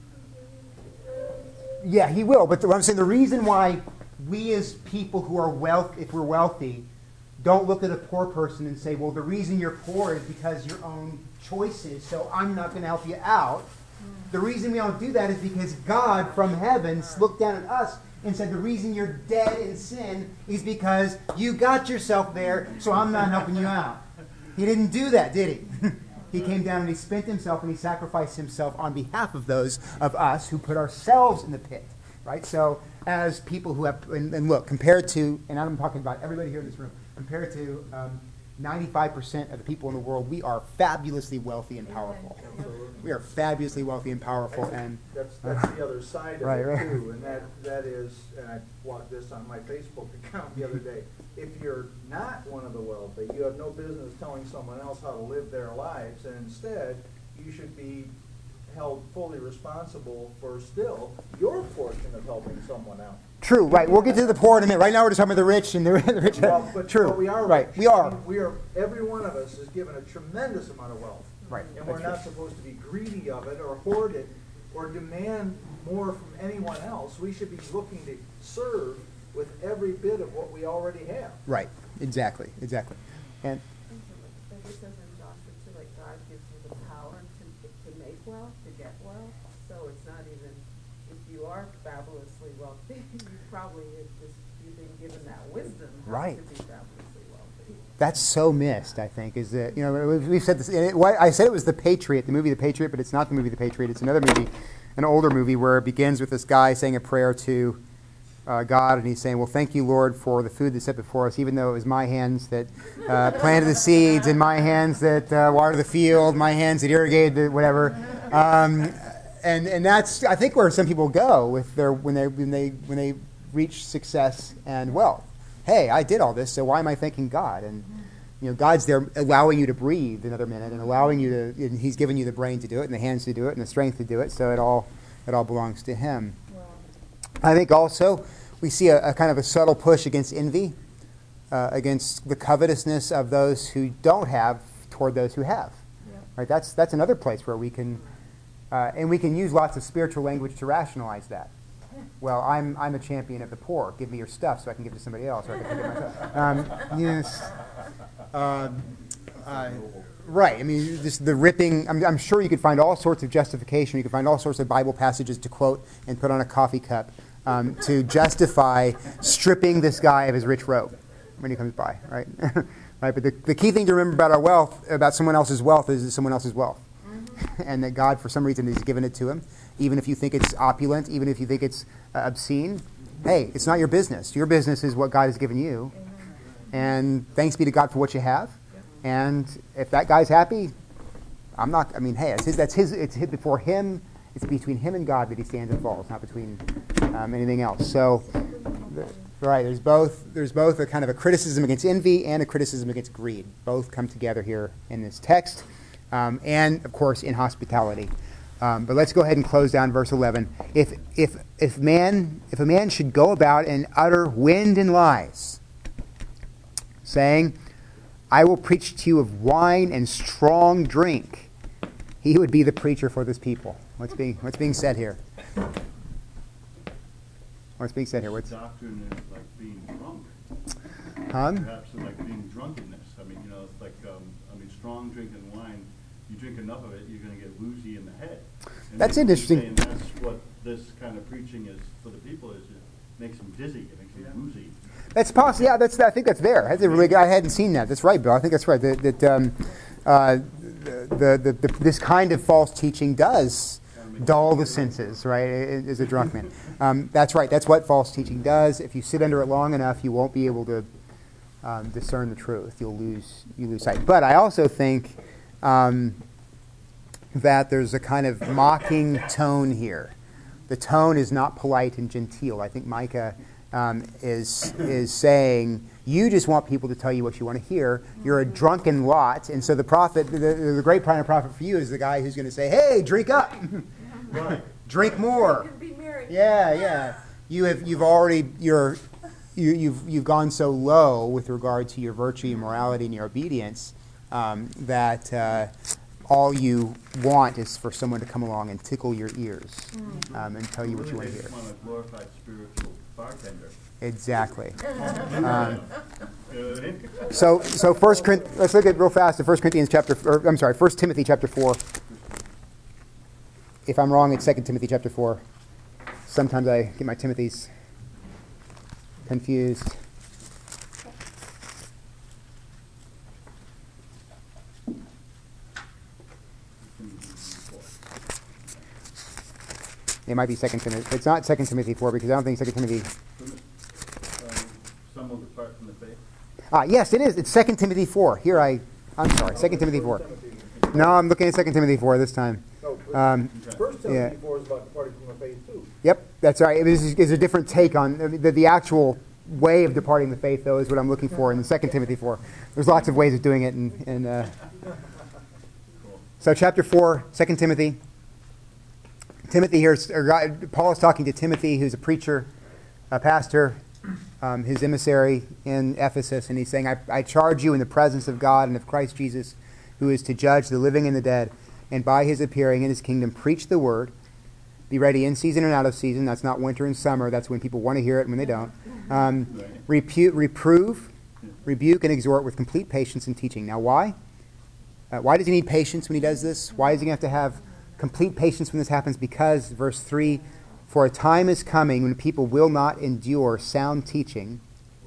for giving. Yeah, he will. But the, I'm saying the reason why we as people who are wealth, if we're wealthy, don't look at a poor person and say, well, the reason you're poor is because your own choices, so I'm not going to help you out. The reason we don't do that is because God from heaven looked down at us and said, the reason you're dead in sin is because you got yourself there, so I'm not helping you out. He didn't do that, did he? He came down and he spent himself and he sacrificed himself on behalf of those of us who put ourselves in the pit. Right? So as people who have, and, and look, compared to, and I'm talking about everybody here in this room, compared to um, ninety-five percent of the people in the world, we are fabulously wealthy and powerful. Absolutely. We are fabulously wealthy and powerful. And That's that's the other side of Right, it right. too, and that that is, and I walked this on my Facebook account the other day. If you're not one of the wealthy, you have no business telling someone else how to live their lives, and instead, you should be held fully responsible for still your portion of helping someone out. true, right. We'll get to the poor in a minute. Right now we're just talking about the rich and the, the rich. Well, but, true, but we are right. rich. We are. I mean, we are. Every one of us is given a tremendous amount of wealth. Right. And we're That's not true. supposed to be greedy of it or hoard it or demand more from anyone else. We should be looking to serve with every bit of what we already have. Right. Exactly. Exactly. And Like it says in Joshua too, like God gives you the power to to make wealth, to get wealth. So it's not even, if you are fabulously wealthy, you probably have just, you've been given that wisdom how Right. to be fabulously wealthy. that's so missed, I think, is that, you know, we've, we've said this. It, why, I said it was The Patriot, the movie The Patriot, but it's not the movie The Patriot. It's another movie, an older movie, where it begins with this guy saying a prayer to uh, God, and he's saying, well, thank you, Lord, for the food that's set before us, even though it was my hands that uh, planted the seeds, and my hands that uh, watered the field, my hands that irrigated the whatever. Um, and and that's, I think, where some people go with their when they when they when they reach success and wealth. Hey, I did all this, so why am I thanking God? And you know, God's there allowing you to breathe another minute, and allowing you to. And He's given you the brain to do it, and the hands to do it, and the strength to do it. So it all it all belongs to Him. I think also we see a, a kind of a subtle push against envy, uh, against the covetousness of those who don't have toward those who have. Yeah. Right? That's that's another place where we can, uh, and we can use lots of spiritual language to rationalize that. Well, I'm I'm a champion of the poor. Give me your stuff so I can give it to somebody else. Or I can take it myself. Um, yes. Um, uh, right. I mean, just the ripping. I'm, I'm sure you could find all sorts of justification. You could find all sorts of Bible passages to quote and put on a coffee cup um, to justify stripping this guy of his rich robe when he comes by. Right. Right. But the, the key thing to remember about our wealth, about someone else's wealth, is someone else's wealth. And that God, for some reason, has given it to him. Even if you think it's opulent, even if you think it's uh, obscene, hey, it's not your business. Your business is what God has given you. and thanks be to God for what you have. And if that guy's happy, I'm not. I mean, hey, it's his, that's his. It's his, before him. It's between him and God that he stands and falls, not between um, anything else. So, the, right, there's both. There's both a kind of a criticism against envy and a criticism against greed. Both come together here in this text, um, and of course in hospitality. Um, but let's go ahead and close down verse eleven. If if if man if a man should go about and utter wind and lies, saying, "I will preach to you of wine and strong drink," he would be the preacher for this people. What's being what's being said here? What's being said here? What's Doctrine is like being drunk. huh? Perhaps it's like being drunkenness. I mean, you know, it's like, um, I mean, strong drinking wine, you drink enough of it, you're going to get woozy in the head. And That's maybe he's interesting. saying that's what this kind of preaching is for the people, is it makes them dizzy, it makes them woozy. That's possible. Yeah, that's. I think that's there. That's a really good. I hadn't seen that. That's right, Bill. I think that's right. That, that um, uh, the, the, the this kind of false teaching does dull the senses, right? As a drunk man. Um, that's right. That's what false teaching does. If you sit under it long enough, you won't be able to um, discern the truth. You'll lose you lose sight. But I also think um, that there's a kind of mocking tone here. The tone is not polite and genteel. I think Micah um, is is saying, you just want people to tell you what you want to hear. You're a drunken lot. And so the prophet, the, the great prophet for you is the guy who's going to say, hey, drink up. Right. Drink more. Be merry. Yeah, yeah. You have you've already you're you, you've you've gone so low with regard to your virtue, your morality, and your obedience um, that uh, all you want is for someone to come along and tickle your ears um, and tell you what you want to They hear. just want a glorified spiritual bartender. Exactly. Um, You know what I mean? so so First Corinthians. Let's look at real fast at First Corinthians chapter. Or, I'm sorry, First Timothy chapter four. If I'm wrong, it's Second Timothy chapter four. Sometimes I get my Timothys confused. It might be Second Timothy. It's not Second Timothy four because I don't think Second Timothy. Um, Some will depart from the faith. Ah, yes, it is. It's Second Timothy four. Here I. I'm sorry, Second Timothy four. No, I'm looking at Second Timothy four this time. No, Um, First yeah. Timothy four is about departing from the faith too. Yep, that's right. This is, is a different take on the, the actual way of departing the faith, though, is what I'm looking for in the Second Timothy four. There's lots of ways of doing it, and, and uh, so chapter four, Second Timothy. Timothy here, is- or God- Paul is talking to Timothy, who's a preacher, a pastor, um, his emissary in Ephesus, and he's saying, I, I charge you in the presence of God and of Christ Jesus, who is to judge the living and the dead, and by his appearing in his kingdom, preach the word. Be ready in season and out of season. That's not winter and summer. That's when people want to hear it and when they don't. Um, repu- reprove, rebuke, and exhort with complete patience and teaching. Now, why? Uh, why does he need patience when he does this? Why does he have to have complete patience when this happens? Because, verse three, for a time is coming when people will not endure sound teaching,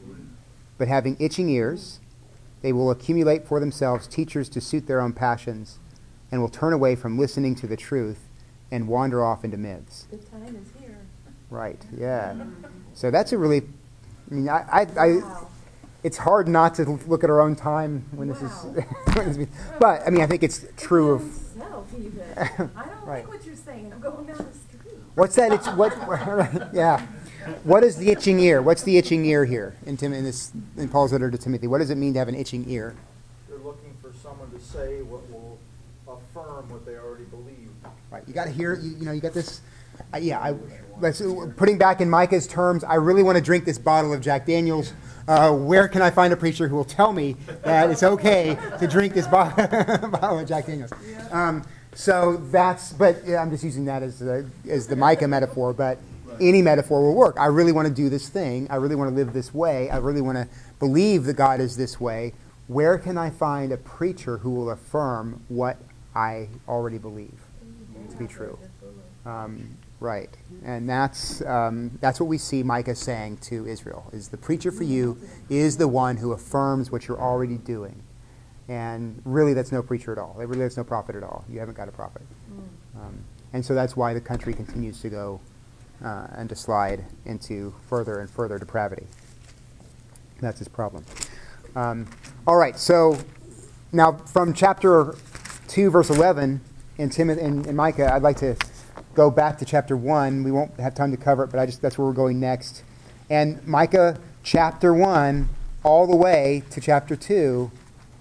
but having itching ears, they will accumulate for themselves teachers to suit their own passions, and will turn away from listening to the truth and wander off into myths. The time is here. Right, yeah. So that's a really, I mean, I, I, I Wow. it's hard not to look at our own time when this is, when this is, but I mean, I think it's true of, Self even. I don't Right. like what you're saying. I'm going down the street. what's that, it's, what, yeah. What is the itching ear? What's the itching ear here in, Tim, in, this, in Paul's letter to Timothy? What does it mean to have an itching ear? They're looking for someone to say what will affirm what they already believe. Right, you got to hear. You, you know, you got this. Uh, yeah, I, let's putting back in Micah's terms. I really want to drink this bottle of Jack Daniel's. Uh, where can I find a preacher who will tell me that it's okay to drink this bo- bottle of Jack Daniel's? Um, so that's. But yeah, I'm just using that as the, as the Micah metaphor. But any metaphor will work. I really want to do this thing. I really want to live this way. I really want to believe that God is this way. Where can I find a preacher who will affirm what I already believe to be true? Um, right, and that's um, that's what we see Micah saying to Israel: is the preacher for you is the one who affirms what you're already doing, and really that's no preacher at all. Really, that's no prophet at all. You haven't got a prophet, um, and so that's why the country continues to go uh, and to slide into further and further depravity. That's his problem. Um, all right, so now from chapter two, verse eleven in Timothy and, and Micah, I'd like to go back to chapter one. We won't have time to cover it, but I just that's where we're going next. And Micah chapter one all the way to chapter two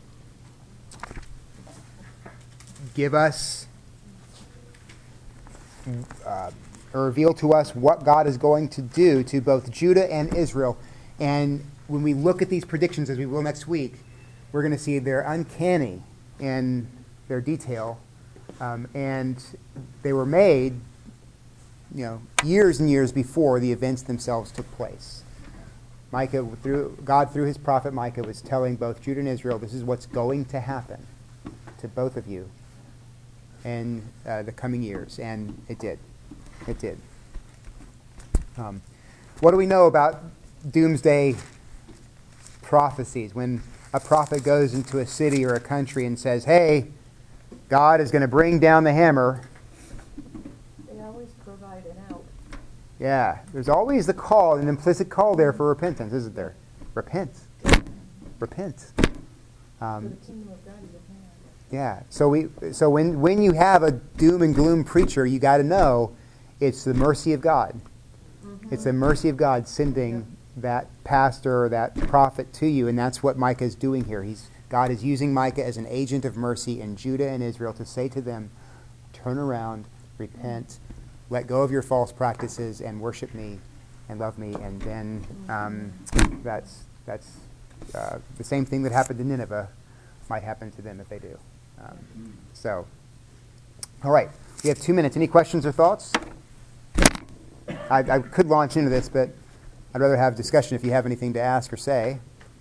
give us uh, or reveal to us what God is going to do to both Judah and Israel. And when we look at these predictions, as we will next week, we're going to see they're uncanny in their detail. Um, and they were made, you know, years and years before the events themselves took place. Micah, through God, through his prophet Micah, was telling both Judah and Israel, this is what's going to happen to both of you in uh, the coming years. And it did. It did. Um, what do we know about doomsday prophecies? When a prophet goes into a city or a country and says, hey, God is going to bring down the hammer. They always provide an out. Yeah, there's always the call, an implicit call there for repentance, isn't there? Repent. Repent. Um, For the kingdom of God is at hand. yeah, so we, so when, when you have a doom and gloom preacher, you got to know it's the mercy of God. Mm-hmm. It's the mercy of God sending that pastor or that prophet to you, and that's what Micah is doing here. He's God is using Micah as an agent of mercy in Judah and Israel to say to them, turn around, repent, let go of your false practices, and worship me and love me. And then um, that's that's uh, the same thing that happened to Nineveh might happen to them if they do. Um, so, all right, we have two minutes. Any questions or thoughts? I, I could launch into this, but I'd rather have discussion if you have anything to ask or say.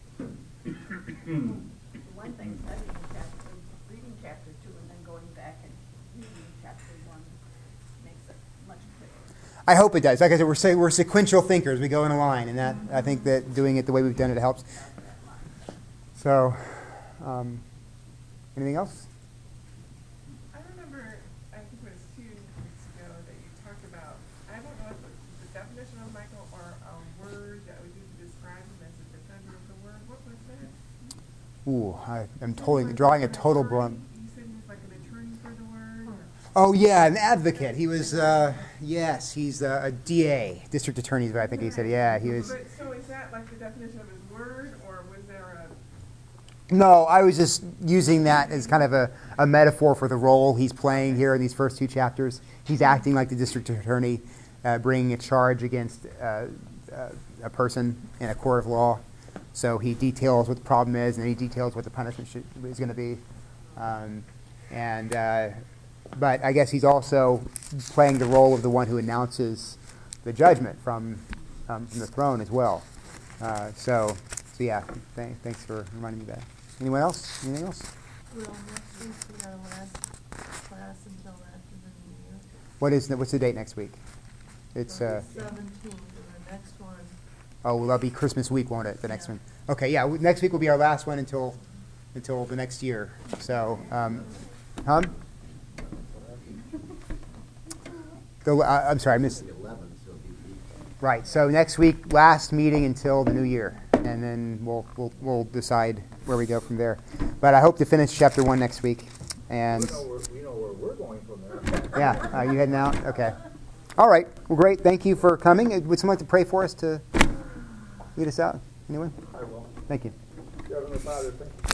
One thing, studying chapter, reading chapter two and then going back and reading chapter one makes it much clearer. I hope it does. Like I said, we're say, we're sequential thinkers. We go in a line, and that I think that doing it the way we've done it helps. So, um, anything else? I remember, I think it was two weeks ago that you talked about, I don't know if it was the definition of Michael or a word that was used to describe him as a defender of the word. What was that? Ooh, I, I'm totally drawing a total blank. You said he was like an attorney for the word? Or? Oh yeah, an advocate. He was. Uh, yes, he's uh, a D A, district attorney. But I think he said, yeah, he was. But, so is that like the definition of his word, or was there a... No, I was just using that as kind of a, a metaphor for the role he's playing here in these first two chapters. He's acting like the district attorney, uh, bringing a charge against uh, uh, a person in a court of law. So he details what the problem is, and then he details what the punishment should, is going to be. Um, and uh, but I guess he's also playing the role of the one who announces the judgment from um, from the throne as well. Uh, so, so yeah. Th- thanks for reminding me of that. Anyone else? Anything else? Well, next week's our last class until after the new year. What is the, what's the date next week? It's uh, Seventeenth, and the next one. oh, well, that'll be Christmas week, won't it? The next one. Okay, yeah. w- Next week will be our last one until until the next year. So, um, huh? The, uh, I'm sorry, I missed. Right. So next week, last meeting until the new year, and then we'll we'll we'll decide where we go from there. But I hope to finish chapter one next week. And We know where, we know where we're going from there. yeah, are you heading out? Okay. All right. Well, great. Thank you for coming. Uh, Would someone like to pray for us to lead us out? Anyone? I will. Thank you. Heavenly Father, thank you